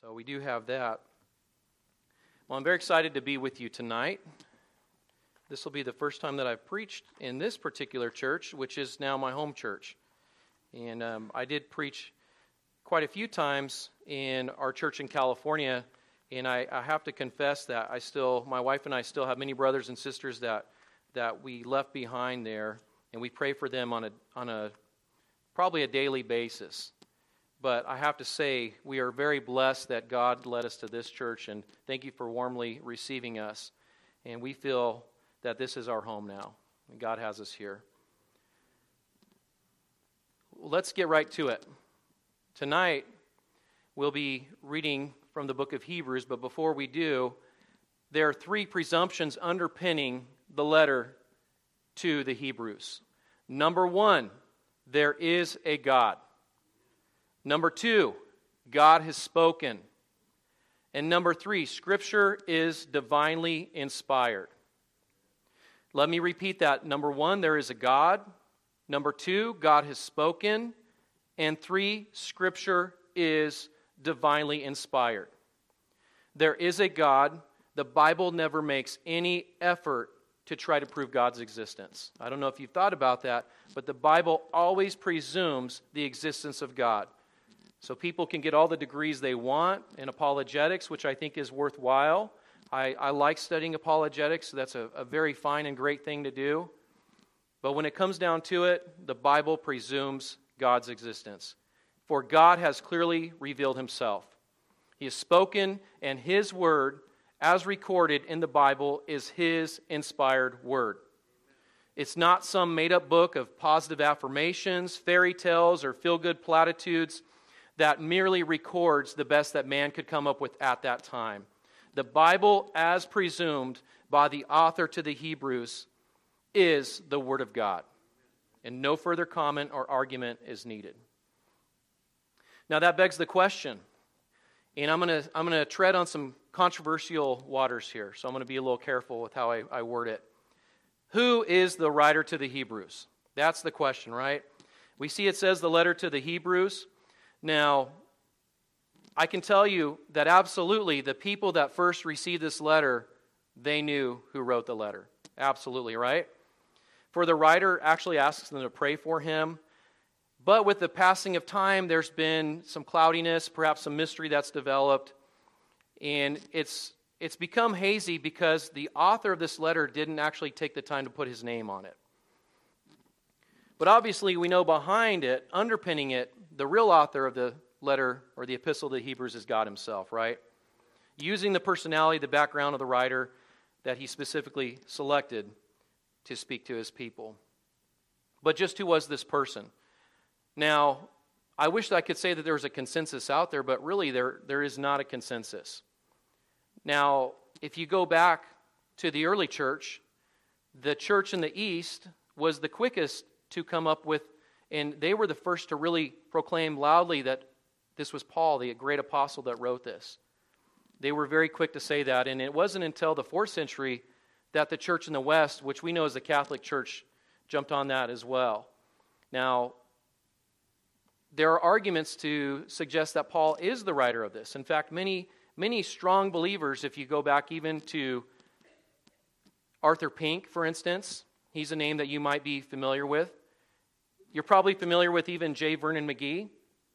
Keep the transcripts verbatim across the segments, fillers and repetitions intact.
So we do have that. Well, I'm very excited to be with you tonight. This will be the first time that I've preached in this particular church, which is now my home church. And um, I did preach quite a few times in our church in California, and I, I have to confess that I still, my wife and I still have many brothers and sisters that that we left behind there, and we pray for them on a on a probably a daily basis. But I have to say, we are very blessed that God led us to this church, and thank you for warmly receiving us. And we feel that this is our home now, and God has us here. Let's get right to it. Tonight, we'll be reading from the book of Hebrews, but before we do, there are three presumptions underpinning the letter to the Hebrews. Number one, there is a God. Number two, God has spoken. And number three, Scripture is divinely inspired. Let me repeat that. Number one, there is a God. Number two, God has spoken. And three, Scripture is divinely inspired. There is a God. The Bible never makes any effort to try to prove God's existence. I don't know if you've thought about that, but the Bible always presumes the existence of God. So people can get all the degrees they want in apologetics, which I think is worthwhile. I, I like studying apologetics, so that's a, a very fine and great thing to do. But when it comes down to it, the Bible presumes God's existence. For God has clearly revealed Himself. He has spoken, and His word, as recorded in the Bible, is His inspired word. It's not some made-up book of positive affirmations, fairy tales, or feel-good platitudes that merely records the best that man could come up with at that time. The Bible, as presumed by the author to the Hebrews, is the Word of God. And no further comment or argument is needed. Now that begs the question, and I'm going to I'm going to tread on some controversial waters here, so I'm going to be a little careful with how I, I word it. Who is the writer to the Hebrews? That's the question, right? We see it says the letter to the Hebrews. Now, I can tell you that absolutely the people that first received this letter, they knew who wrote the letter. Absolutely, right? For the writer actually asks them to pray for him. But with the passing of time, there's been some cloudiness, perhaps some mystery that's developed. And it's it's become hazy because the author of this letter didn't actually take the time to put his name on it. But obviously we know behind it, underpinning it, the real author of the letter or the epistle to the Hebrews is God Himself, right? Using the personality, the background of the writer that He specifically selected to speak to His people. But just who was this person? Now, I wish that I could say that there was a consensus out there, but really there, there is not a consensus. Now, if you go back to the early church, the church in the East was the quickest to come up with, and they were the first to really proclaim loudly that this was Paul, the great apostle, that wrote this. They were very quick to say that, and it wasn't until the fourth century that the church in the West, which we know as the Catholic Church, jumped on that as well. Now, there are arguments to suggest that Paul is the writer of this. In fact, many, many strong believers, if you go back even to Arthur Pink, for instance, he's a name that you might be familiar with. You're probably familiar with even J. Vernon McGee.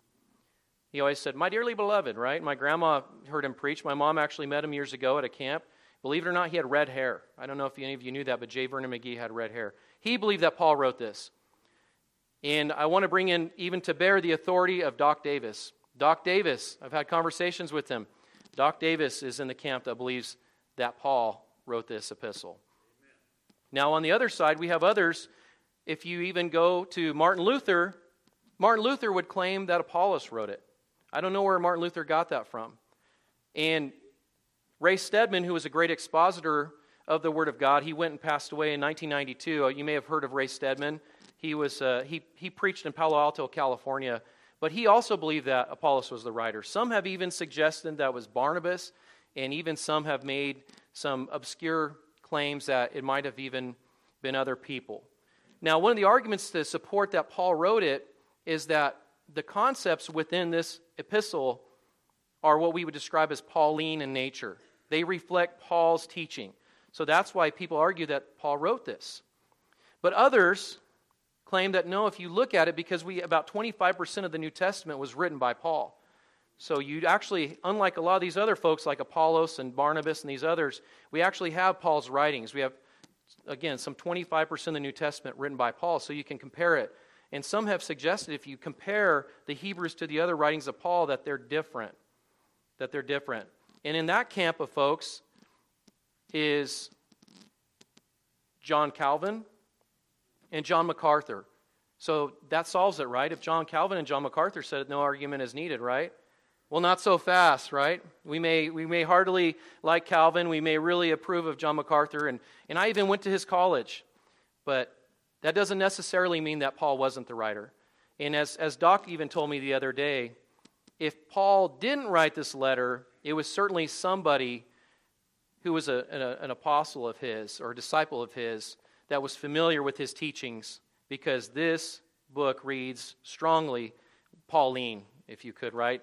He always said, "My dearly beloved," right? My grandma heard him preach. My mom actually met him years ago at a camp. Believe it or not, he had red hair. I don't know if any of you knew that, but J. Vernon McGee had red hair. He believed that Paul wrote this. And I want to bring in even to bear the authority of Doc Davis. Doc Davis, I've had conversations with him. Doc Davis is in the camp that believes that Paul wrote this epistle. Amen. Now on the other side, we have others. If you even go to Martin Luther, Martin Luther would claim that Apollos wrote it. I don't know where Martin Luther got that from. And Ray Stedman, who was a great expositor of the Word of God, he went and passed away in nineteen ninety-two. You may have heard of Ray Stedman. He was uh, he he preached in Palo Alto, California, but he also believed that Apollos was the writer. Some have even suggested that was Barnabas, and even some have made some obscure claims that it might have even been other people. Now, one of the arguments to support that Paul wrote it is that the concepts within this epistle are what we would describe as Pauline in nature. They reflect Paul's teaching. So that's why people argue that Paul wrote this. But others claim that no, if you look at it, because we about twenty-five percent of the New Testament was written by Paul. So you actually, unlike a lot of these other folks like Apollos and Barnabas and these others, we actually have Paul's writings. We have, again, some twenty-five percent of the New Testament written by Paul, so you can compare it. And some have suggested if you compare the Hebrews to the other writings of Paul that they're different. That they're different. And in that camp of folks is John Calvin and John MacArthur. So that solves it, right? If John Calvin and John MacArthur said no argument is needed, right? Well, not so fast, right? We may we may heartily like Calvin. We may really approve of John MacArthur. And, and I even went to his college. But that doesn't necessarily mean that Paul wasn't the writer. And as, as Doc even told me the other day, if Paul didn't write this letter, it was certainly somebody who was a, an, an apostle of his or a disciple of his that was familiar with his teachings, because this book reads strongly Pauline, if you could, right?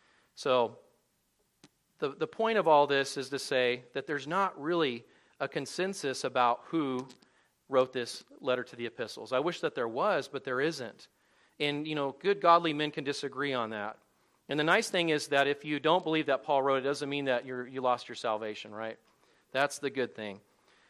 So the, the point of all this is to say that there's not really a consensus about who wrote this letter to the epistles. I wish that there was, but there isn't. And, you know, good godly men can disagree on that. And the nice thing is that if you don't believe that Paul wrote it, it doesn't mean that you're, you lost your salvation, right? That's the good thing.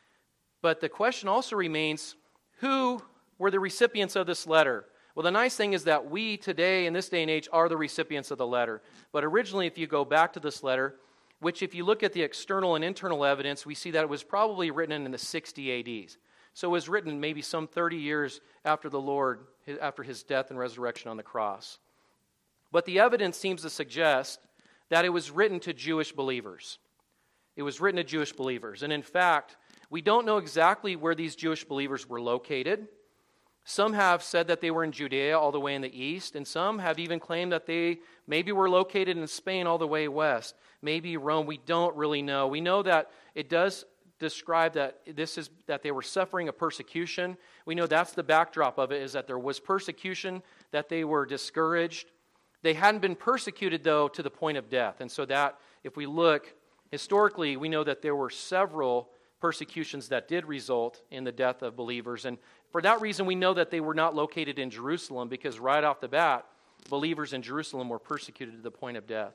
But the question also remains, who were the recipients of this letter? Well, the nice thing is that we today, in this day and age, are the recipients of the letter. But originally, if you go back to this letter, which if you look at the external and internal evidence, we see that it was probably written in the sixty A D. So it was written maybe some thirty years after the Lord, after his death and resurrection on the cross. But the evidence seems to suggest that it was written to Jewish believers. It was written to Jewish believers. And in fact, we don't know exactly where these Jewish believers were located. Some have said that they were in Judea all the way in the east, and some have even claimed that they maybe were located in Spain all the way west, maybe Rome. We don't really know. We know that it does describe that this is that they were suffering a persecution. We know that's the backdrop of it, is that there was persecution, that they were discouraged. They hadn't been persecuted, though, to the point of death. And so that, if we look historically, we know that there were several persecutions that did result in the death of believers. And for that reason, we know that they were not located in Jerusalem, because right off the bat, believers in Jerusalem were persecuted to the point of death.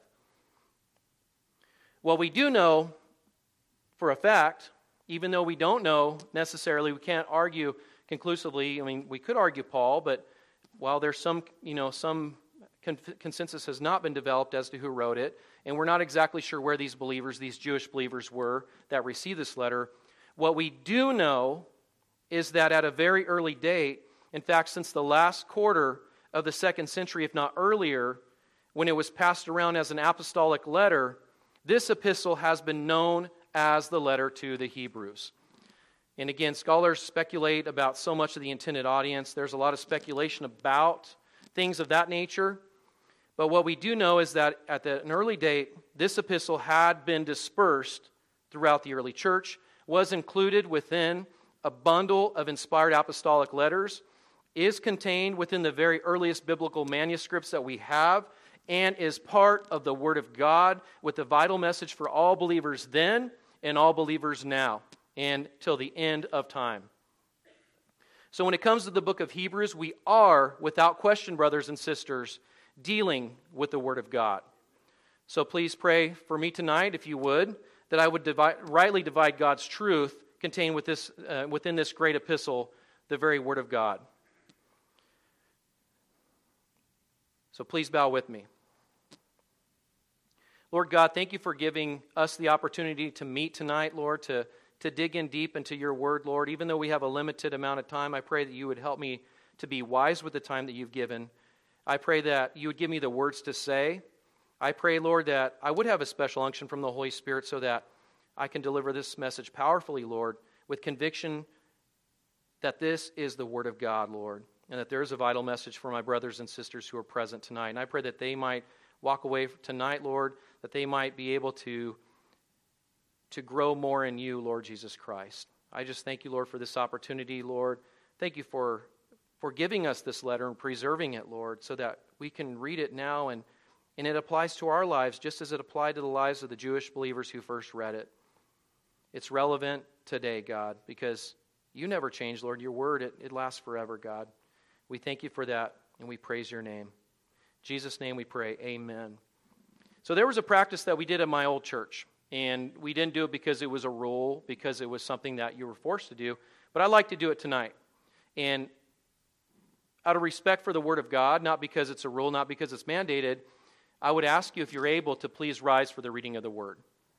Well, we do know for a fact, even though we don't know necessarily, we can't argue conclusively. I mean, we could argue Paul, but while there's some, you know, some consensus has not been developed as to who wrote it, and we're not exactly sure where these believers, these Jewish believers were that received this letter. What we do know is that at a very early date, in fact, since the last quarter of the second century, if not earlier, when it was passed around as an apostolic letter, this epistle has been known as the letter to the Hebrews. And again, scholars speculate about so much of the intended audience. There's a lot of speculation about things of that nature. But what we do know is that at an early date, this epistle had been dispersed throughout the early church, was included within a bundle of inspired apostolic letters, is contained within the very earliest biblical manuscripts that we have, and is part of the Word of God with the vital message for all believers then and all believers now and till the end of time. So when it comes to the book of Hebrews, we are, without question, brothers and sisters, dealing with the Word of God. So please pray for me tonight, if you would, that I would divide, rightly divide God's truth contained with this, uh, within this great epistle, the very Word of God. So please bow with me. Lord God, thank you for giving us the opportunity to meet tonight, Lord, to, to dig in deep into your Word, Lord. Even though we have a limited amount of time, I pray that you would help me to be wise with the time that you've given. I pray that you would give me the words to say. I pray, Lord, that I would have a special unction from the Holy Spirit so that I can deliver this message powerfully, Lord, with conviction that this is the Word of God, Lord, and that there is a vital message for my brothers and sisters who are present tonight. And I pray that they might walk away tonight, Lord, that they might be able to, to grow more in you, Lord Jesus Christ. I just thank you, Lord, for this opportunity, Lord. Thank you for, for giving us this letter and preserving it, Lord, so that we can read it now and, And it applies to our lives just as it applied to the lives of the Jewish believers who first read it. It's relevant today, God, because you never change, Lord. Your word, it, it lasts forever, God. We thank you for that, and we praise your name. In Jesus' name we pray, amen. So there was a practice that we did at my old church, and we didn't do it because it was a rule, because it was something that you were forced to do, but I like to do it tonight. And out of respect for the word of God, not because it's a rule, not because it's mandated, I would ask you, if you're able, to please rise for the reading of the word.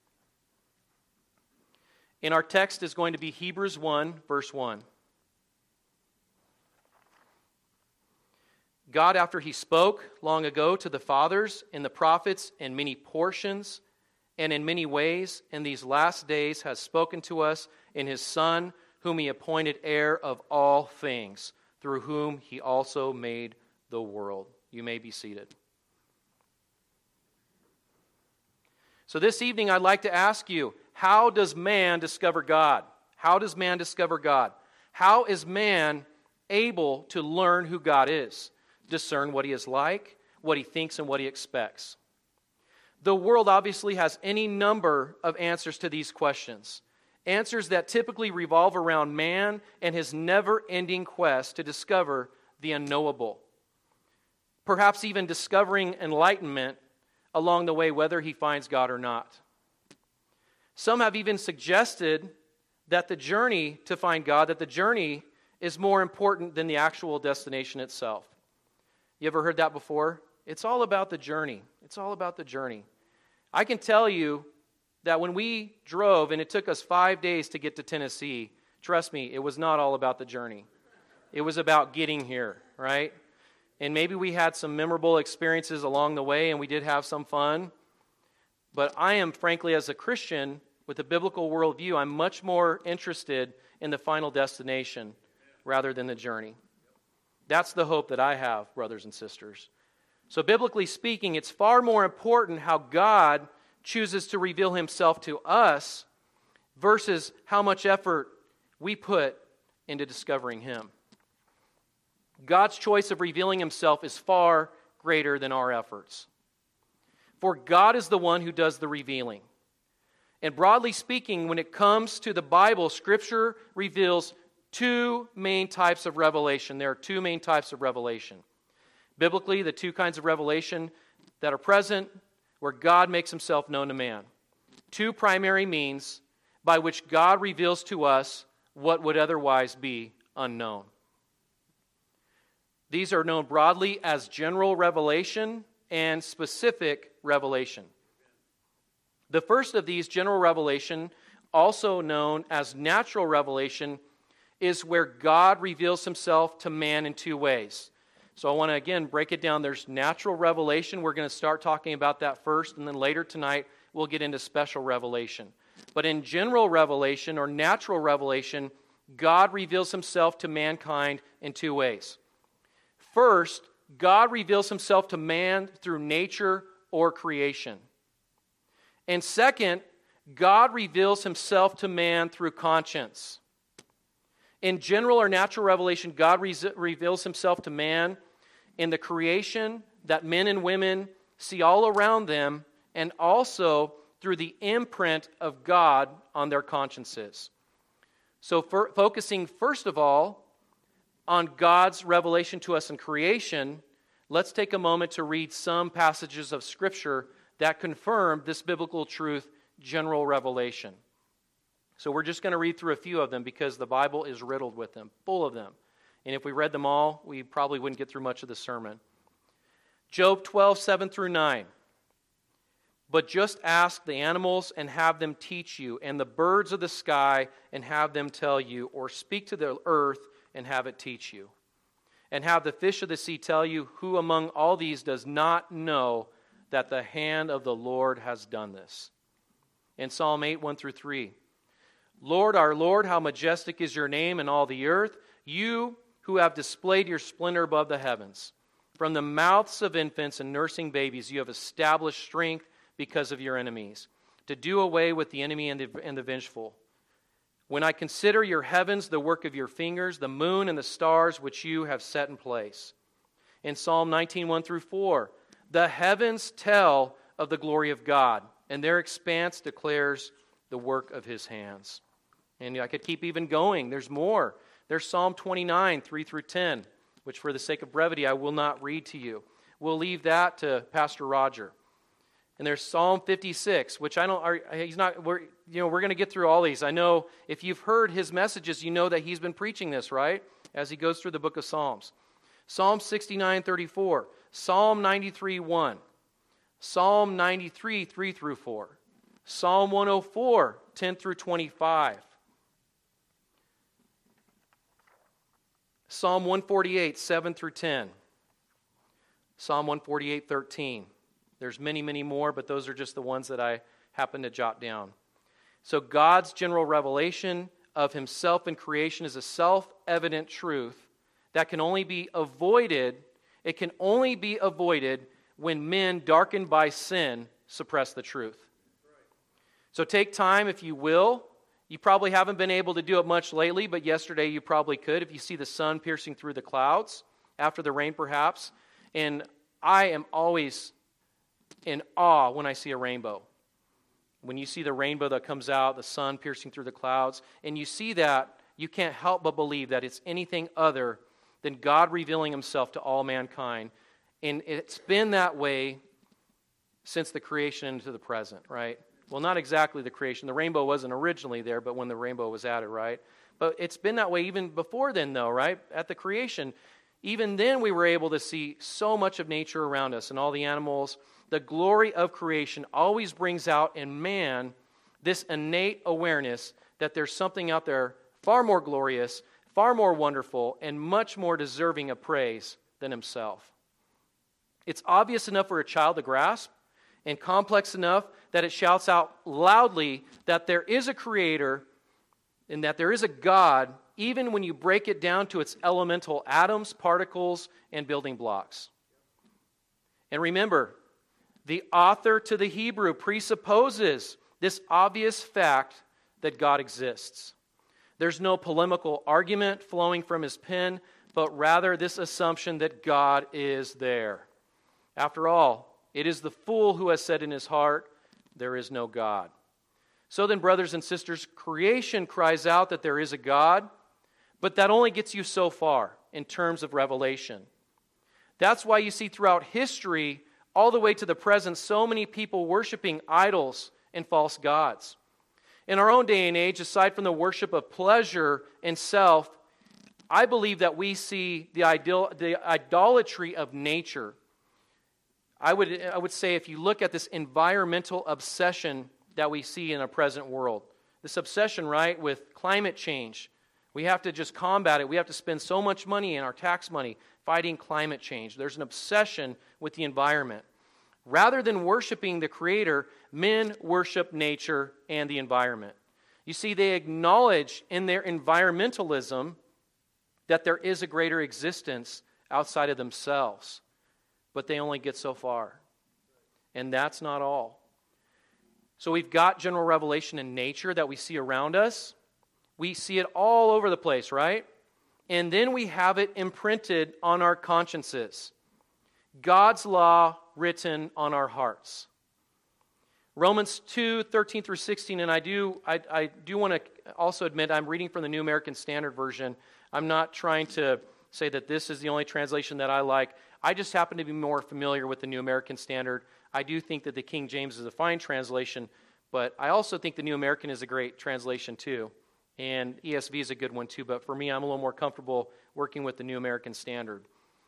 And our text is going to be Hebrews one, verse one. God, after he spoke long ago to the fathers and the prophets in many portions and in many ways, in these last days has spoken to us in his Son, whom he appointed heir of all things, through whom he also made the world. You may be seated. So this evening I'd like to ask you, how does man discover God? How does man discover God? How is man able to learn who God is? Discern what he is like, what he thinks, and what he expects. The world obviously has any number of answers to these questions. Answers that typically revolve around man and his never-ending quest to discover the unknowable. Perhaps even discovering enlightenment along the way, whether he finds God or not. Some have even suggested that the journey to find God, that the journey is more important than the actual destination itself. You ever heard that before? It's all about the journey. It's all about the journey. I can tell you that when we drove, and it took us five days to get to Tennessee, trust me, it was not all about the journey. It was about getting here, right? And maybe we had some memorable experiences along the way, and we did have some fun. But I am, frankly, as a Christian with a biblical worldview, I'm much more interested in the final destination rather than the journey. That's the hope that I have, brothers and sisters. So biblically speaking, it's far more important how God chooses to reveal himself to us versus how much effort we put into discovering him. God's choice of revealing himself is far greater than our efforts. For God is the one who does the revealing. And broadly speaking, when it comes to the Bible, Scripture reveals two main types of revelation. There are two main types of revelation. Biblically, the two kinds of revelation that are present where God makes himself known to man. Two primary means by which God reveals to us what would otherwise be unknown. These are known broadly as general revelation and specific revelation. The first of these, general revelation, also known as natural revelation, is where God reveals himself to man in two ways. So I want to again break it down. There's natural revelation. We're going to start talking about that first, and then later tonight we'll get into special revelation. But in general revelation or natural revelation, God reveals himself to mankind in two ways. First, God reveals himself to man through nature or creation. And second, God reveals himself to man through conscience. In general or natural revelation, God re- reveals himself to man in the creation that men and women see all around them, and also through the imprint of God on their consciences. So for, focusing first of all on God's revelation to us in creation, let's take a moment to read some passages of Scripture that confirm this biblical truth, general revelation. So we're just going to read through a few of them because the Bible is riddled with them, full of them. And if we read them all, we probably wouldn't get through much of the sermon. Job twelve, seven through nine. But just ask the animals and have them teach you, and the birds of the sky and have them tell you, or speak to the earth and have it teach you. And have the fish of the sea tell you, who among all these does not know that the hand of the Lord has done this? In Psalm eight, one through three. Lord, our Lord, how majestic is your name in all the earth, you who have displayed your splendor above the heavens. From the mouths of infants and nursing babies you have established strength because of your enemies, to do away with the enemy and the, and the vengeful. When I consider your heavens, the work of your fingers, the moon and the stars which you have set in place. In Psalm nineteen, one through four, The heavens tell of the glory of God, and their expanse declares the work of his hands. And I could keep even going. There's more. There's Psalm twenty-nine, three through ten, which for the sake of brevity I will not read to you. We'll leave that to Pastor Roger. And there's Psalm fifty-six, which I don't, are, he's not, we're, you know, we're going to get through all these. I know if you've heard his messages, you know that he's been preaching this, right? As he goes through the book of Psalms. Psalm sixty-nine, thirty-four. Psalm ninety-three, one. Psalm ninety-three, three through four. Psalm one oh four, ten through twenty-five. Psalm one forty-eight, seven through ten. Psalm one forty-eight, thirteen. There's many, many more, but those are just the ones that I happen to jot down. So God's general revelation of himself in creation is a self-evident truth that can only be avoided, it can only be avoided when men darkened by sin suppress the truth. So take time, if you will. You probably haven't been able to do it much lately, but yesterday you probably could. If you see the sun piercing through the clouds, after the rain perhaps. And I am always in awe when I see a rainbow. When you see the rainbow that comes out, the sun piercing through the clouds, and you see that, you can't help but believe that it's anything other than God revealing himself to all mankind. And it's been that way since the creation into the present, right? Well, not exactly the creation. The rainbow wasn't originally there, but when the rainbow was added, right? But it's been that way even before then, though, right? At the creation, even then we were able to see so much of nature around us and all the animals. The glory of creation always brings out in man this innate awareness that there's something out there far more glorious, far more wonderful, and much more deserving of praise than himself. It's obvious enough for a child to grasp, and complex enough that it shouts out loudly that there is a creator and that there is a God, even when you break it down to its elemental atoms, particles, and building blocks. And remember, the author to the Hebrew presupposes this obvious fact that God exists. There's no polemical argument flowing from his pen, but rather this assumption that God is there. After all, it is the fool who has said in his heart, there is no God. So then, brothers and sisters, creation cries out that there is a God, but that only gets you so far in terms of revelation. That's why you see throughout history, all the way to the present, so many people worshiping idols and false gods. In our own day and age, aside from the worship of pleasure and self, I believe that we see the, ideal, the idolatry of nature. I would, I would say if you look at this environmental obsession that we see in our present world, this obsession, right, with climate change, we have to just combat it. We have to spend so much money in our tax money fighting climate change. There's an obsession with the environment. Rather than worshiping the Creator, men worship nature and the environment. You see, they acknowledge in their environmentalism that there is a greater existence outside of themselves. But they only get so far. And that's not all. So we've got general revelation in nature that we see around us. We see it all over the place, right? And then we have it imprinted on our consciences. God's law written on our hearts. Romans two, thirteen through sixteen, and I do, I, I do want to also admit I'm reading from the New American Standard Version. I'm not trying to say that this is the only translation that I like. I just happen to be more familiar with the New American Standard. I do think that the King James is a fine translation, but I also think the New American is a great translation too. And E S V is a good one too, but for me, I'm a little more comfortable working with the New American Standard.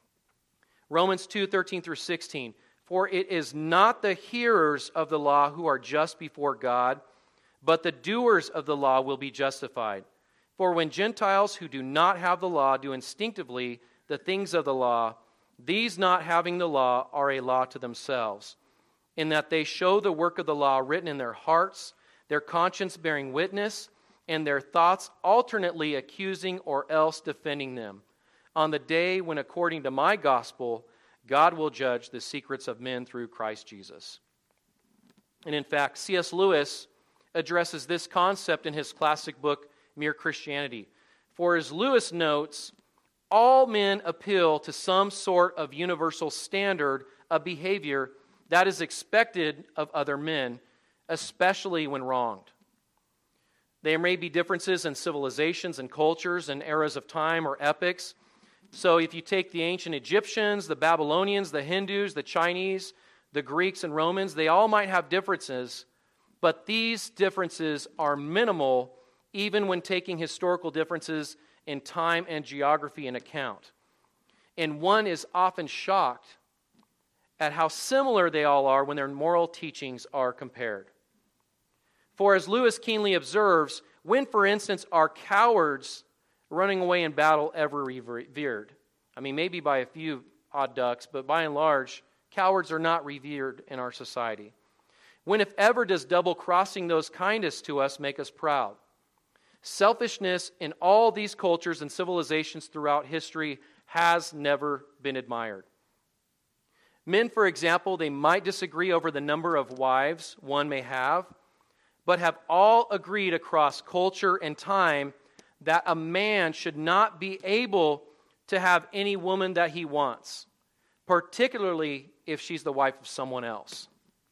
Romans two, thirteen through sixteen. For it is not the hearers of the law who are just before God, but the doers of the law will be justified. For when Gentiles who do not have the law do instinctively the things of the law, these not having the law are a law to themselves, in that they show the work of the law written in their hearts, their conscience bearing witness, and their thoughts alternately accusing or else defending them, on the day when, according to my gospel, God will judge the secrets of men through Christ Jesus. And in fact, C S Lewis addresses this concept in his classic book, Mere Christianity. For as Lewis notes, all men appeal to some sort of universal standard a behavior that is expected of other men, especially when wronged. There may be differences in civilizations and cultures and eras of time or epochs. So if you take the ancient Egyptians, the Babylonians, the Hindus, the Chinese, the Greeks and Romans, they all might have differences, but these differences are minimal even when taking historical differences in time and geography into account. And one is often shocked at how similar they all are when their moral teachings are compared. For as Lewis keenly observes, when, for instance, are cowards running away in battle ever revered? I mean, maybe by a few odd ducks, but by and large, cowards are not revered in our society. When, if ever, does double-crossing those kindest to us make us proud? Selfishness in all these cultures and civilizations throughout history has never been admired. Men, for example, they might disagree over the number of wives one may have, but have all agreed across culture and time that a man should not be able to have any woman that he wants, particularly if she's the wife of someone else.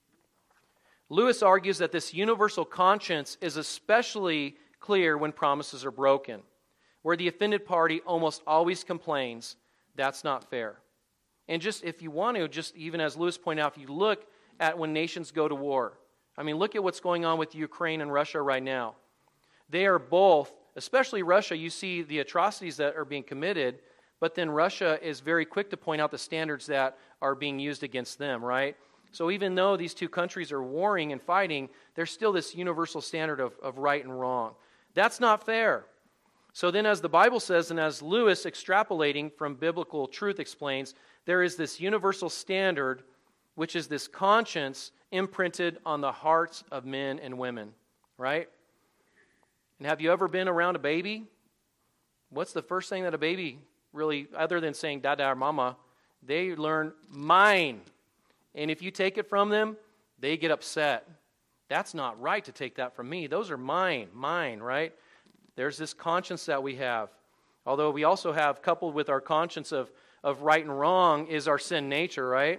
Lewis argues that this universal conscience is especially clear when promises are broken, where the offended party almost always complains, that's not fair. And just if you want to, just even as Lewis pointed out, if you look at when nations go to war, I mean, look at what's going on with Ukraine and Russia right now. They are both, especially Russia, you see the atrocities that are being committed, but then Russia is very quick to point out the standards that are being used against them, right? So even though these two countries are warring and fighting, there's still this universal standard of, of right and wrong. That's not fair. So then as the Bible says, and as Lewis extrapolating from biblical truth explains, there is this universal standard, which is this conscience imprinted on the hearts of men and women, right? And have you ever been around a baby? What's the first thing that a baby really, other than saying dada or mama, they learn mine. And if you take it from them, they get upset. That's not right to take that from me. Those are mine, mine, right? There's this conscience that we have. Although we also have, coupled with our conscience of, of right and wrong, is our sin nature, right?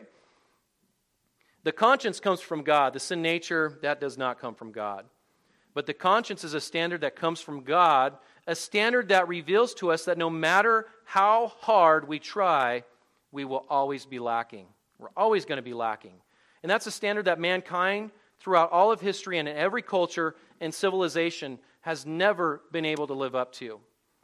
The conscience comes from God. The sin nature, that does not come from God. But the conscience is a standard that comes from God, a standard that reveals to us that no matter how hard we try, we will always be lacking. We're always going to be lacking. And that's a standard that mankind, throughout all of history and in every culture and civilization, has never been able to live up to.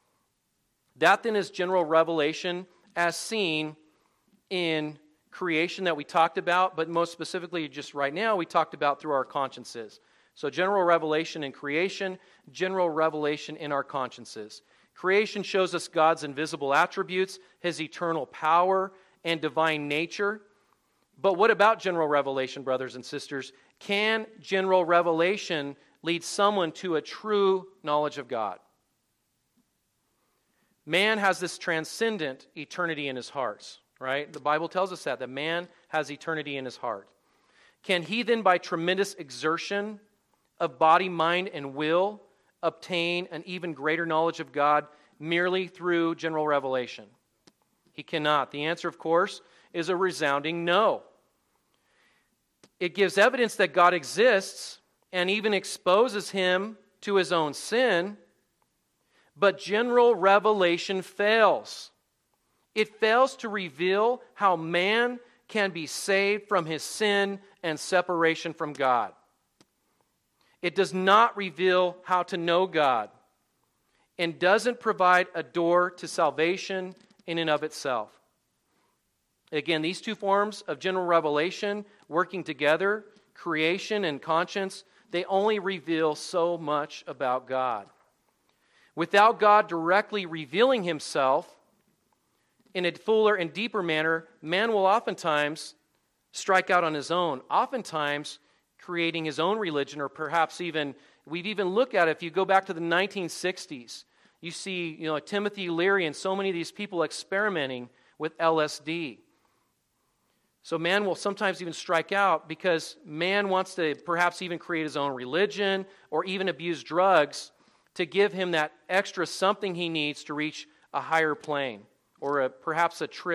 That then is general revelation as seen in creation that we talked about, but most specifically just right now we talked about through our consciences. So general revelation in creation, general revelation in our consciences. Creation shows us God's invisible attributes, His eternal power and divine nature. But what about general revelation, brothers and sisters? Can general revelation lead someone to a true knowledge of God? Man has this transcendent eternity in his hearts, right? The Bible tells us that, that man has eternity in his heart. Can he then, by tremendous exertion of body, mind, and will, obtain an even greater knowledge of God merely through general revelation? He cannot. The answer, of course, is a resounding no. It gives evidence that God exists and even exposes him to his own sin, but general revelation fails. It fails to reveal how man can be saved from his sin and separation from God. It does not reveal how to know God and doesn't provide a door to salvation in and of itself. Again, these two forms of general revelation working together, creation and conscience, they only reveal so much about God. Without God directly revealing himself in a fuller and deeper manner, man will oftentimes strike out on his own, oftentimes creating his own religion, or perhaps even, we've even looked at it, if you go back to the nineteen sixties, you see, you know, Timothy Leary and so many of these people experimenting with L S D. So man will sometimes even strike out because man wants to perhaps even create his own religion or even abuse drugs to give him that extra something he needs to reach a higher plane or a, perhaps a trip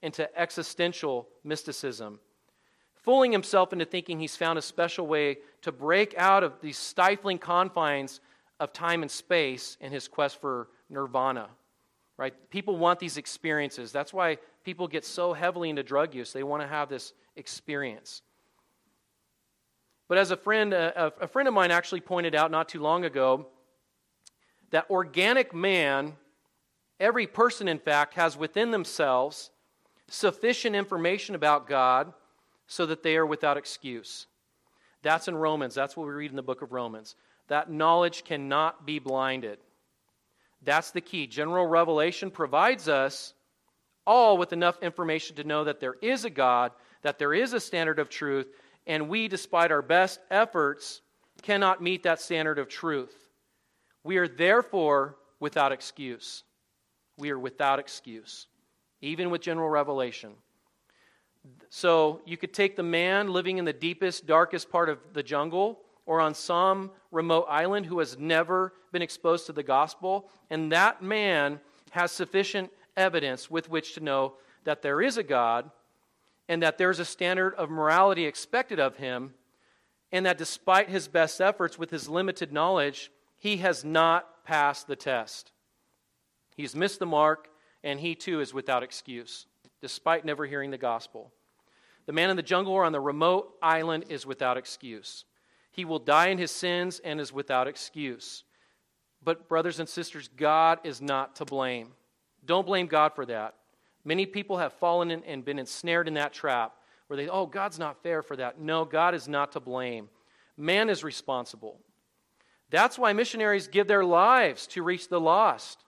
into existential mysticism, fooling himself into thinking he's found a special way to break out of these stifling confines of time and space in his quest for nirvana. Right? People want these experiences. That's why people get so heavily into drug use. They want to have this experience. But as a friend, a, a friend of mine actually pointed out not too long ago, that organic man, every person in fact, has within themselves sufficient information about God so that they are without excuse. That's in Romans. That's what we read in the book of Romans. That knowledge cannot be blinded. That's the key. General revelation provides us all with enough information to know that there is a God, that there is a standard of truth, and we, despite our best efforts, cannot meet that standard of truth. We are therefore without excuse. We are without excuse, even with general revelation. So you could take the man living in the deepest, darkest part of the jungle or on some remote island who has never been exposed to the gospel, and that man has sufficient evidence with which to know that there is a God and that there's a standard of morality expected of him, and that despite his best efforts with his limited knowledge, he has not passed the test. He's missed the mark, and he too is without excuse, despite never hearing the gospel. The man in the jungle or on the remote island is without excuse. He will die in his sins and is without excuse. But brothers and sisters, God is not to blame. Don't blame God for that. Many people have fallen in and been ensnared in that trap where they, oh, God's not fair for that. No, God is not to blame. Man is responsible. That's why missionaries give their lives to reach the lost.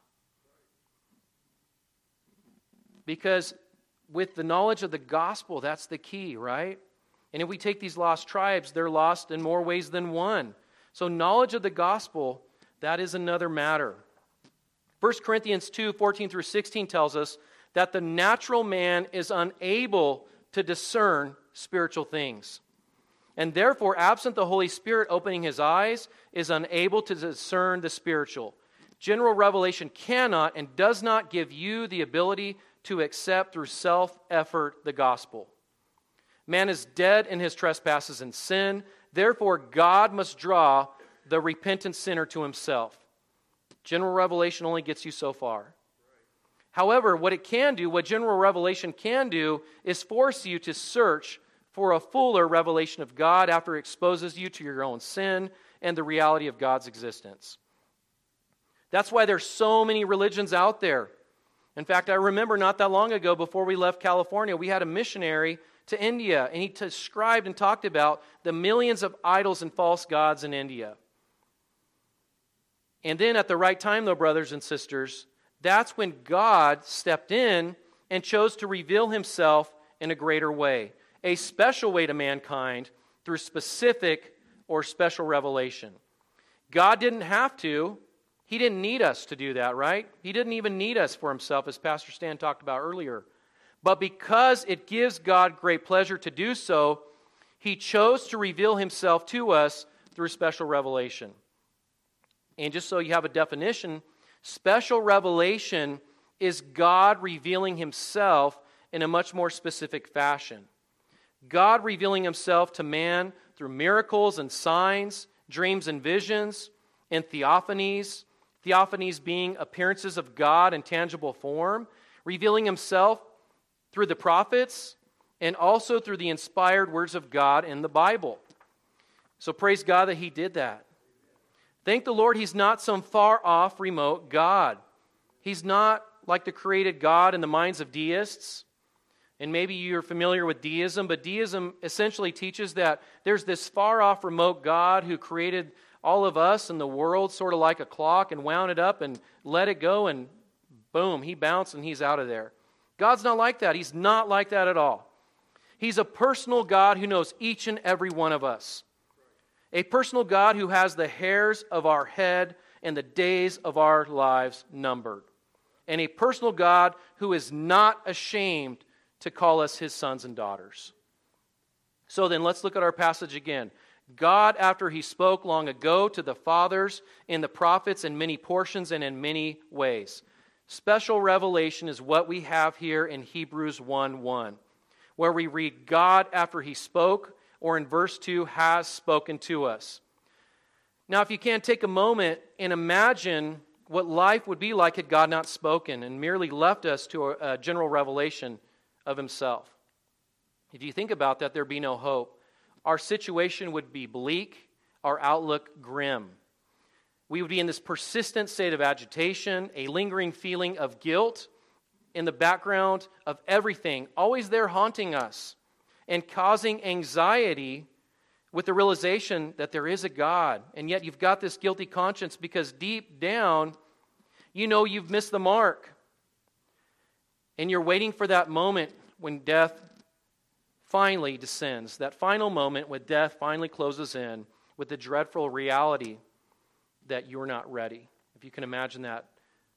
Because with the knowledge of the gospel, that's the key, right? And if we take these lost tribes, they're lost in more ways than one. So knowledge of the gospel, that is another matter. First Corinthians two, fourteen through sixteen tells us that the natural man is unable to discern spiritual things. And therefore, absent the Holy Spirit opening his eyes, is unable to discern the spiritual. General revelation cannot and does not give you the ability to accept through self-effort the gospel. Man is dead in his trespasses and sin. Therefore, God must draw the repentant sinner to himself. General revelation only gets you so far. However, what it can do, what general revelation can do, is force you to search for a fuller revelation of God after it exposes you to your own sin and the reality of God's existence. That's why there's so many religions out there. In fact, I remember not that long ago, before we left California, we had a missionary to India, and he described and talked about the millions of idols and false gods in India. And then at the right time, though, brothers and sisters, that's when God stepped in and chose to reveal himself in a greater way, a special way to mankind through specific or special revelation. God didn't have to. He didn't need us to do that, right? He didn't even need us for himself, as Pastor Stan talked about earlier. But because it gives God great pleasure to do so, he chose to reveal himself to us through special revelation. And just so you have a definition, special revelation is God revealing himself in a much more specific fashion. God revealing himself to man through miracles and signs, dreams and visions, and theophanies. Theophanies being appearances of God in tangible form, revealing himself through the prophets and also through the inspired words of God in the Bible. So praise God that he did that. Thank the Lord he's not some far-off, remote God. He's not like the created God in the minds of deists. And maybe you're familiar with deism, but deism essentially teaches that there's this far-off, remote God who created all of us and the world sort of like a clock and wound it up and let it go, and boom, he bounced and he's out of there. God's not like that. He's not like that at all. He's a personal God who knows each and every one of us. A personal God who has the hairs of our head and the days of our lives numbered. And a personal God who is not ashamed to call us his sons and daughters. So then let's look at our passage again. God, after he spoke long ago to the fathers in the prophets in many portions and in many ways. Special revelation is what we have here in Hebrews one one, where we read God after he spoke, or in verse two, has spoken to us. Now, if you can take a moment and imagine what life would be like had God not spoken and merely left us to a, a general revelation of himself. If you think about that, there'd be no hope. Our situation would be bleak, our outlook grim. We would be in this persistent state of agitation, a lingering feeling of guilt in the background of everything, always there haunting us and causing anxiety with the realization that there is a God. And yet you've got this guilty conscience because deep down, you know you've missed the mark. And you're waiting for that moment when death finally descends, that final moment when death finally closes in with the dreadful reality that you're not ready. If you can imagine that.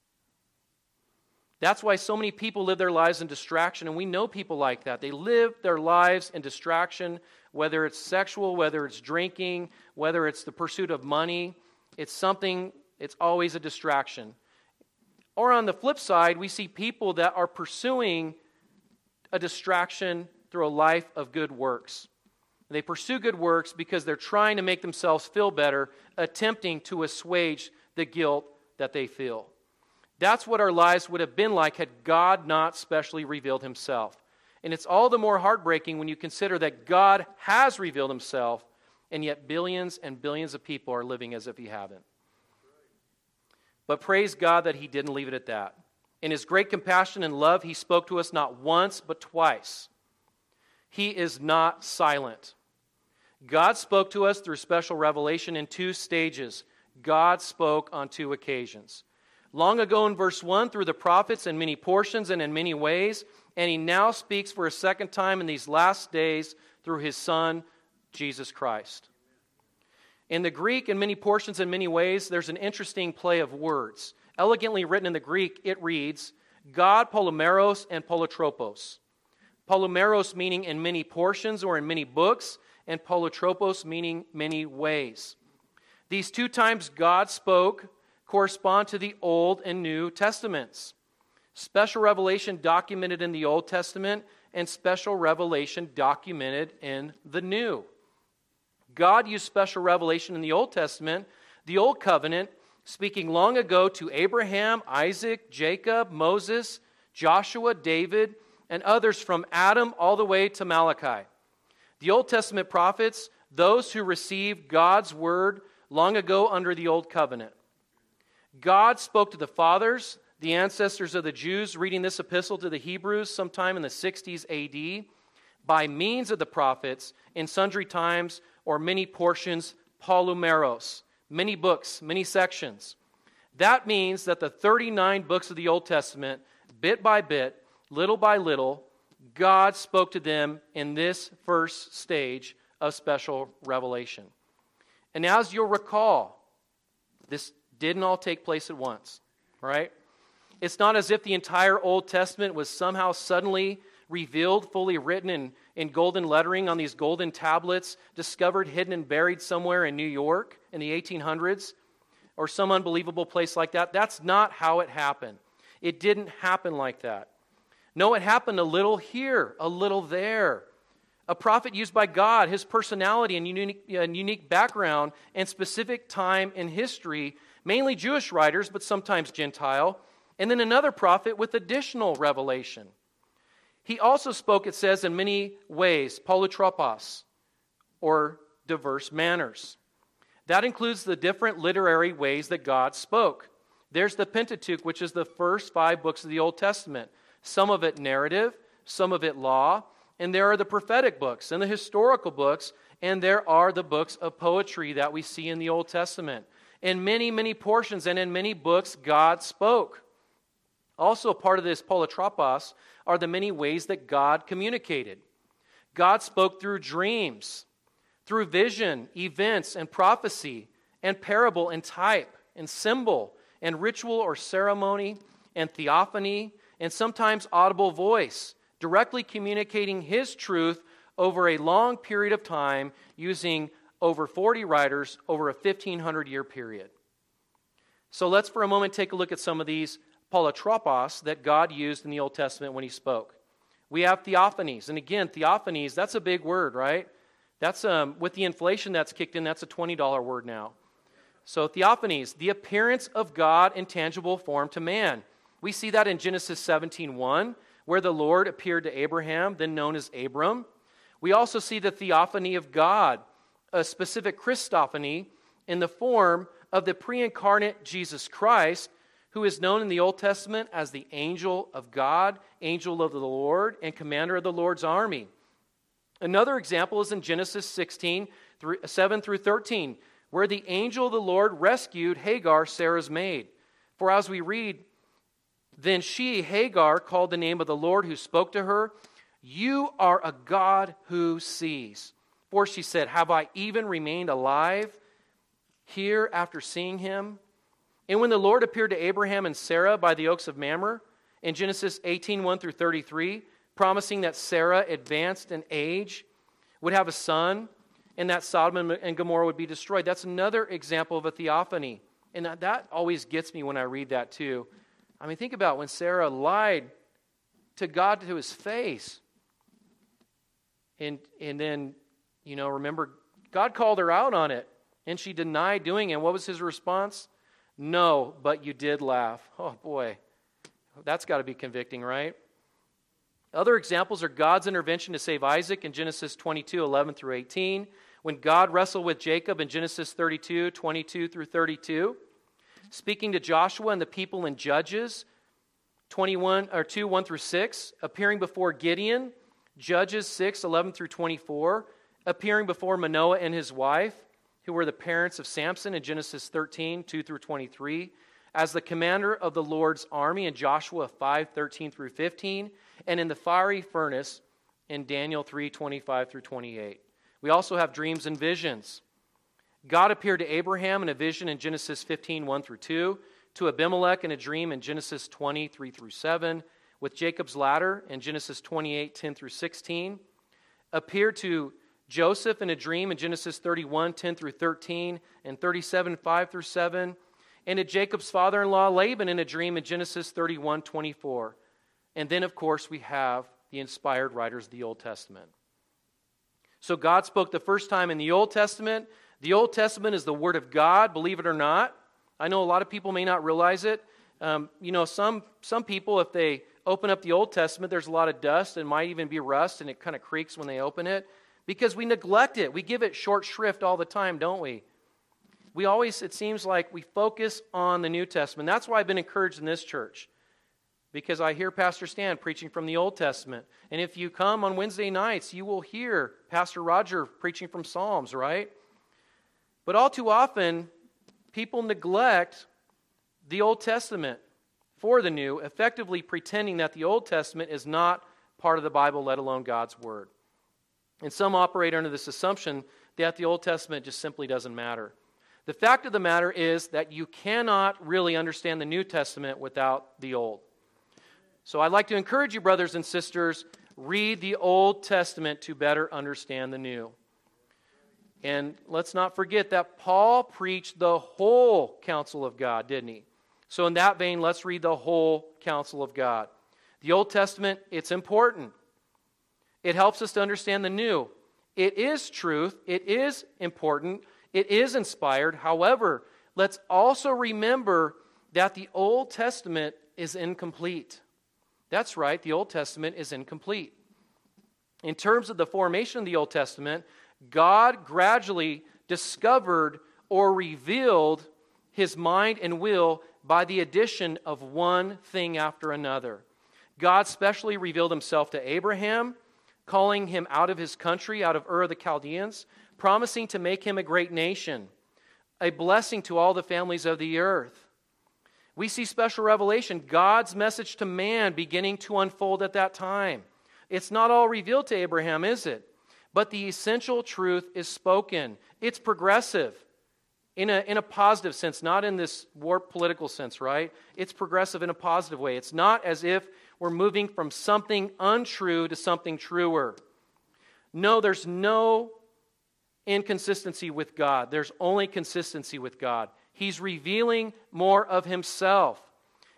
That's why so many people live their lives in distraction, and we know people like that. They live their lives in distraction, whether it's sexual, whether it's drinking, whether it's the pursuit of money. It's something, it's always a distraction. Or on the flip side, we see people that are pursuing a distraction through a life of good works. They pursue good works because they're trying to make themselves feel better, attempting to assuage the guilt that they feel. That's what our lives would have been like had God not specially revealed himself. And it's all the more heartbreaking when you consider that God has revealed himself, and yet billions and billions of people are living as if he haven't. But praise God that he didn't leave it at that. In his great compassion and love, he spoke to us not once, but twice. He is not silent. God spoke to us through special revelation in two stages. God spoke on two occasions. Long ago in verse one, through the prophets in many portions and in many ways, and he now speaks for a second time in these last days through his Son, Jesus Christ. In the Greek, in many portions and many ways, there's an interesting play of words. Elegantly written in the Greek, it reads, God polymeros and polytropos. Polymeros meaning in many portions or in many books, and polytropos meaning many ways. These two times God spoke correspond to the Old and New Testaments. Special revelation documented in the Old Testament and special revelation documented in the New. God used special revelation in the Old Testament, the Old Covenant, speaking long ago to Abraham, Isaac, Jacob, Moses, Joshua, David, and others from Adam all the way to Malachi. The Old Testament prophets, those who received God's word long ago under the Old Covenant. God spoke to the fathers, the ancestors of the Jews, reading this epistle to the Hebrews sometime in the sixties A D, by means of the prophets in sundry times or many portions, polymeros, many books, many sections. That means that the thirty-nine books of the Old Testament, bit by bit, little by little, God spoke to them in this first stage of special revelation. And as you'll recall, this didn't all take place at once, right? It's not as if the entire Old Testament was somehow suddenly revealed, fully written in, in golden lettering on these golden tablets, discovered, hidden, and buried somewhere in New York in the eighteen hundreds, or some unbelievable place like that. That's not how it happened. It didn't happen like that. No, it happened a little here, a little there. A prophet used by God, his personality and unique, and unique background and specific time in history, mainly Jewish writers, but sometimes Gentile, and then another prophet with additional revelation. He also spoke, it says, in many ways, polytropos, or diverse manners. That includes the different literary ways that God spoke. There's the Pentateuch, which is the first five books of the Old Testament. Some of it narrative, some of it law, and there are the prophetic books and the historical books, and there are the books of poetry that we see in the Old Testament. In many, many portions and in many books, God spoke. Also, part of this polytropos are the many ways that God communicated. God spoke through dreams, through vision, events, and prophecy, and parable, and type, and symbol, and ritual or ceremony, and theophany, and sometimes audible voice, directly communicating His truth over a long period of time using over forty writers over a fifteen hundred year period. So let's for a moment take a look at some of these polytropos that God used in the Old Testament when he spoke. We have theophanies. And again, theophanies, that's a big word, right? That's um, with the inflation that's kicked in, that's a twenty dollar word now. So theophanies, the appearance of God in tangible form to man. We see that in Genesis seventeen one, where the Lord appeared to Abraham, then known as Abram. We also see the theophany of God, a specific Christophany in the form of the pre-incarnate Jesus Christ, who is known in the Old Testament as the angel of God, angel of the Lord, and commander of the Lord's army. Another example is in Genesis sixteen, seven through thirteen, where the angel of the Lord rescued Hagar, Sarah's maid. For as we read, then she, Hagar, called the name of the Lord who spoke to her, "You are a God who sees." For she said, "Have I even remained alive here after seeing him?" And when the Lord appeared to Abraham and Sarah by the oaks of Mamre, in Genesis eighteen, one through thirty-three, promising that Sarah, advanced in age, would have a son, and that Sodom and Gomorrah would be destroyed. That's another example of a theophany. And that always gets me when I read that too. I mean, think about when Sarah lied to God to his face. And, and then, you know, remember, God called her out on it, and she denied doing it. And what was his response? "No, but you did laugh." Oh, boy. That's got to be convicting, right? Other examples are God's intervention to save Isaac in Genesis twenty-two, eleven through eighteen, when God wrestled with Jacob in Genesis thirty-two, twenty-two through thirty-two, speaking to Joshua and the people in Judges twenty-one or two, one through six, appearing before Gideon, Judges six, eleven through twenty-four, appearing before Manoah and his wife, who were the parents of Samson in Genesis thirteen, two through twenty-three, as the commander of the Lord's army in Joshua five, thirteen through fifteen, and in the fiery furnace in Daniel three, twenty-five through twenty-eight. We also have dreams and visions. God appeared to Abraham in a vision in Genesis fifteen, one through two, to Abimelech in a dream in Genesis twenty, three through seven, with Jacob's ladder in Genesis twenty-eight, ten through sixteen, appeared to Joseph in a dream in Genesis thirty-one, ten through thirteen, and thirty-seven, five through seven, and to Jacob's father-in-law Laban in a dream in Genesis thirty-one, twenty-four. And then, of course, we have the inspired writers of the Old Testament. So God spoke the first time in the Old Testament. The Old Testament is the Word of God, believe it or not. I know a lot of people may not realize it. Um, you know, some, some people, if they open up the Old Testament, there's a lot of dust and might even be rust, and it kind of creaks when they open it, because we neglect it. We give it short shrift all the time, don't we? We always, it seems like we focus on the New Testament. That's why I've been encouraged in this church, because I hear Pastor Stan preaching from the Old Testament. And if you come on Wednesday nights, you will hear Pastor Roger preaching from Psalms, right? But all too often, people neglect the Old Testament for the New, effectively pretending that the Old Testament is not part of the Bible, let alone God's Word. And some operate under this assumption that the Old Testament just simply doesn't matter. The fact of the matter is that you cannot really understand the New Testament without the Old. So I'd like to encourage you, brothers and sisters, read the Old Testament to better understand the New. And let's not forget that Paul preached the whole counsel of God, didn't he? So in that vein, let's read the whole counsel of God. The Old Testament, it's important. It helps us to understand the New. It is truth. It is important. It is inspired. However, let's also remember that the Old Testament is incomplete. That's right, the Old Testament is incomplete. In terms of the formation of the Old Testament, God gradually discovered or revealed His mind and will by the addition of one thing after another. God specially revealed Himself to Abraham, calling him out of his country, out of Ur of the Chaldeans, promising to make him a great nation, a blessing to all the families of the earth. We see special revelation, God's message to man beginning to unfold at that time. It's not all revealed to Abraham, is it? But the essential truth is spoken. It's progressive in a, in a positive sense, not in this warped political sense, right? It's progressive in a positive way. It's not as if we're moving from something untrue to something truer. No, there's no inconsistency with God. There's only consistency with God. He's revealing more of Himself.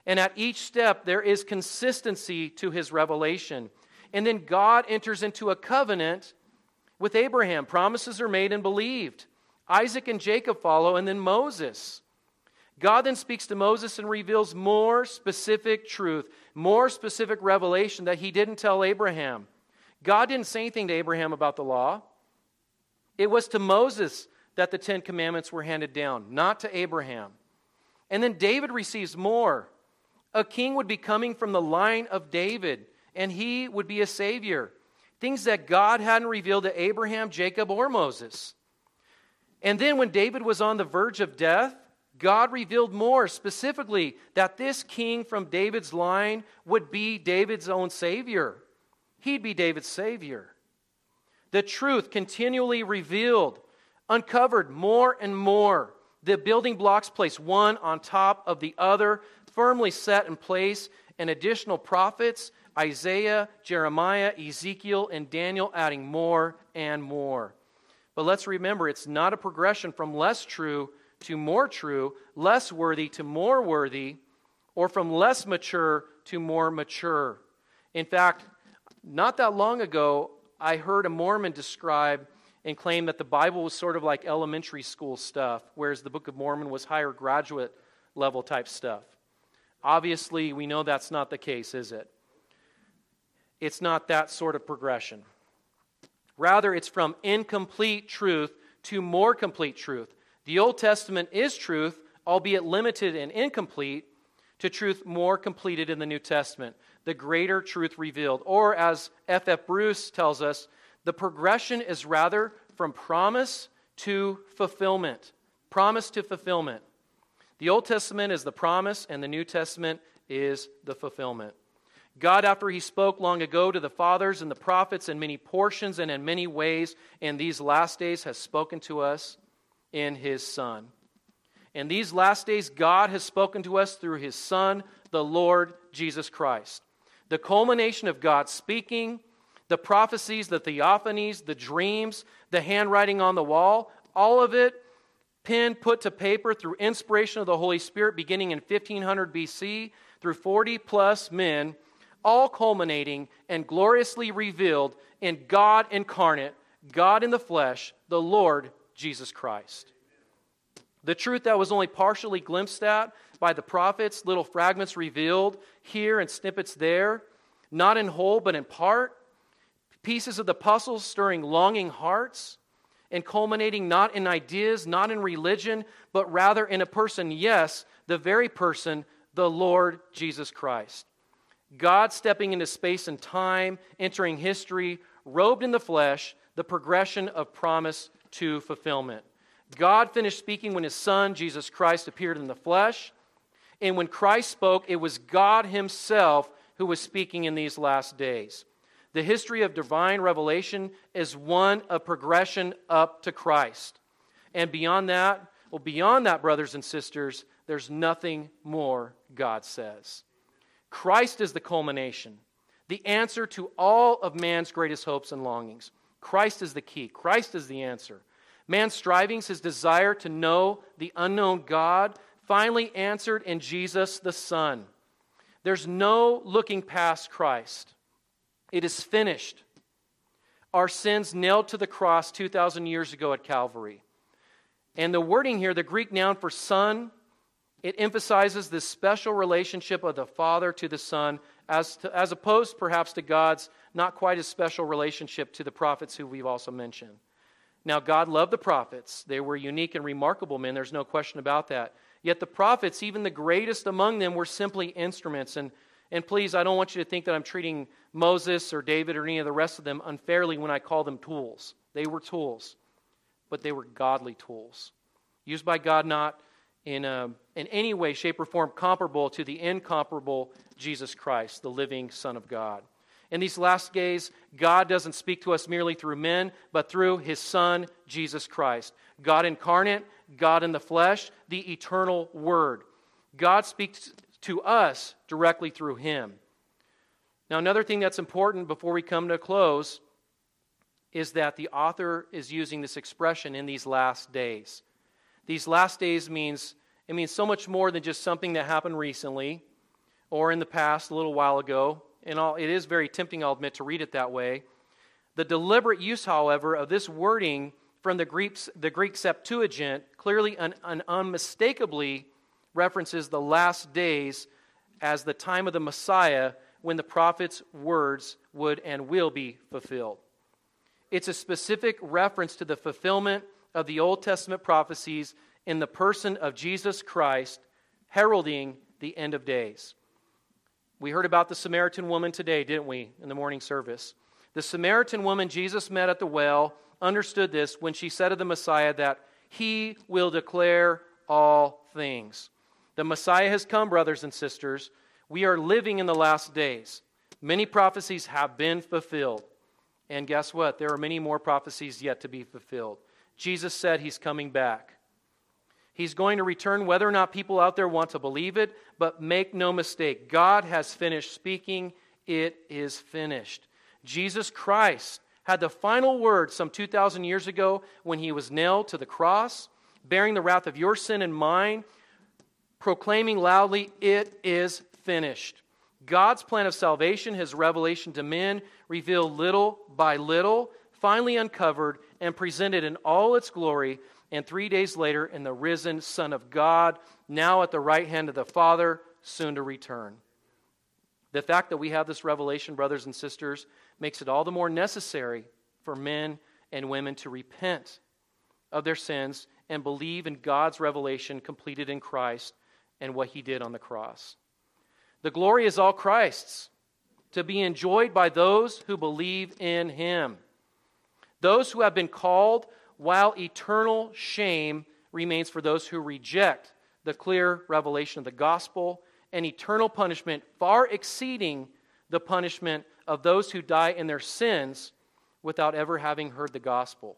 And at each step, there is consistency to his revelation. And then God enters into a covenant with Abraham. Promises are made and believed. Isaac and Jacob follow, and then Moses. God then speaks to Moses and reveals more specific truth, more specific revelation that he didn't tell Abraham. God didn't say anything to Abraham about the law. It was to Moses that the Ten Commandments were handed down, not to Abraham. And then David receives more. A king would be coming from the line of David, and he would be a savior. Things that God hadn't revealed to Abraham, Jacob, or Moses. And then when David was on the verge of death, God revealed more, specifically that this king from David's line would be David's own savior. He'd be David's savior. The truth continually revealed, uncovered more and more. The building blocks placed one on top of the other, firmly set in place, and additional prophets, Isaiah, Jeremiah, Ezekiel, and Daniel adding more and more. But let's remember, it's not a progression from less true to more true, less worthy to more worthy, or from less mature to more mature. In fact, not that long ago, I heard a Mormon describe and claim that the Bible was sort of like elementary school stuff, whereas the Book of Mormon was higher graduate level type stuff. Obviously, we know that's not the case, is it? It's not that sort of progression. Rather, it's from incomplete truth to more complete truth. The Old Testament is truth, albeit limited and incomplete, to truth more completed in the New Testament, the greater truth revealed. Or as F F Bruce tells us, the progression is rather from promise to fulfillment. Promise to fulfillment. The Old Testament is the promise, and the New Testament is the fulfillment. God, after He spoke long ago to the fathers and the prophets in many portions and in many ways, in these last days has spoken to us in His Son. In these last days, God has spoken to us through His Son, the Lord Jesus Christ. The culmination of God speaking, the prophecies, the theophanies, the dreams, the handwriting on the wall, all of it pen put to paper through inspiration of the Holy Spirit beginning in fifteen hundred B C through forty plus men, all culminating and gloriously revealed in God incarnate, God in the flesh, the Lord Jesus Christ. The truth that was only partially glimpsed at by the prophets, little fragments revealed here and snippets there, not in whole but in part, pieces of the puzzle stirring longing hearts, and culminating not in ideas, not in religion, but rather in a person, yes, the very person, the Lord Jesus Christ. God stepping into space and time, entering history, robed in the flesh, the progression of promise to fulfillment. God finished speaking when His Son, Jesus Christ, appeared in the flesh. And when Christ spoke, it was God Himself who was speaking in these last days. The history of divine revelation is one of progression up to Christ. And beyond that, well, beyond that, brothers and sisters, there's nothing more, God says. Christ is the culmination, the answer to all of man's greatest hopes and longings. Christ is the key. Christ is the answer. Man's strivings, his desire to know the unknown God, finally answered in Jesus the Son. There's no looking past Christ. It is finished. Our sins nailed to the cross two thousand years ago at Calvary. And the wording here, the Greek noun for son, it emphasizes this special relationship of the Father to the Son, as, to, as opposed perhaps to God's not quite as special relationship to the prophets who we've also mentioned. Now, God loved the prophets. They were unique and remarkable men. There's no question about that. Yet the prophets, even the greatest among them, were simply instruments. And, and please, I don't want you to think that I'm treating Moses or David or any of the rest of them unfairly when I call them tools. They were tools, but they were godly tools, used by God not in, a, in any way, shape, or form comparable to the incomparable Jesus Christ, the living Son of God. In these last days, God doesn't speak to us merely through men, but through His Son, Jesus Christ. God incarnate, God in the flesh, the eternal Word. God speaks to us directly through Him. Now, another thing that's important before we come to a close is that the author is using this expression, in these last days. These last days means, it means so much more than just something that happened recently. or in the past, a little while ago. And all, it is very tempting, I'll admit, to read it that way. The deliberate use, however, of this wording from the Greek, the Greek Septuagint clearly and, and unmistakably references the last days as the time of the Messiah when the prophet's words would and will be fulfilled. It's a specific reference to the fulfillment of the Old Testament prophecies in the person of Jesus Christ, heralding the end of days. We heard about the Samaritan woman today, didn't we, in the morning service? The Samaritan woman Jesus met at the well understood this when she said of the Messiah that he will declare all things. The Messiah has come, brothers and sisters. We are living in the last days. Many prophecies have been fulfilled. And guess what? There are many more prophecies yet to be fulfilled. Jesus said he's coming back. He's going to return whether or not people out there want to believe it, but make no mistake, God has finished speaking. It is finished. Jesus Christ had the final word some two thousand years ago when he was nailed to the cross, bearing the wrath of your sin and mine, proclaiming loudly, it is finished. God's plan of salvation, his revelation to men, revealed little by little, finally uncovered and presented in all its glory, and three days later in the risen Son of God, now at the right hand of the Father, soon to return. The fact that we have this revelation, brothers and sisters, makes it all the more necessary for men and women to repent of their sins and believe in God's revelation completed in Christ and what he did on the cross. The glory is all Christ's, to be enjoyed by those who believe in him. Those who have been called, while eternal shame remains for those who reject the clear revelation of the gospel, and eternal punishment far exceeding the punishment of those who die in their sins without ever having heard the gospel.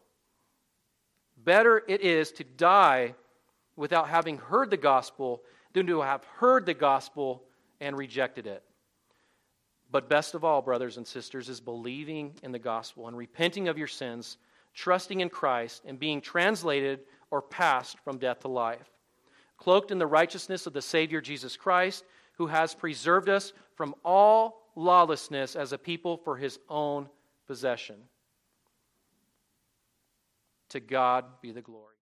Better it is to die without having heard the gospel than to have heard the gospel and rejected it. But best of all, brothers and sisters, is believing in the gospel and repenting of your sins, trusting in Christ, and being translated or passed from death to life, cloaked in the righteousness of the Savior Jesus Christ, who has preserved us from all lawlessness as a people for his own possession. To God be the glory.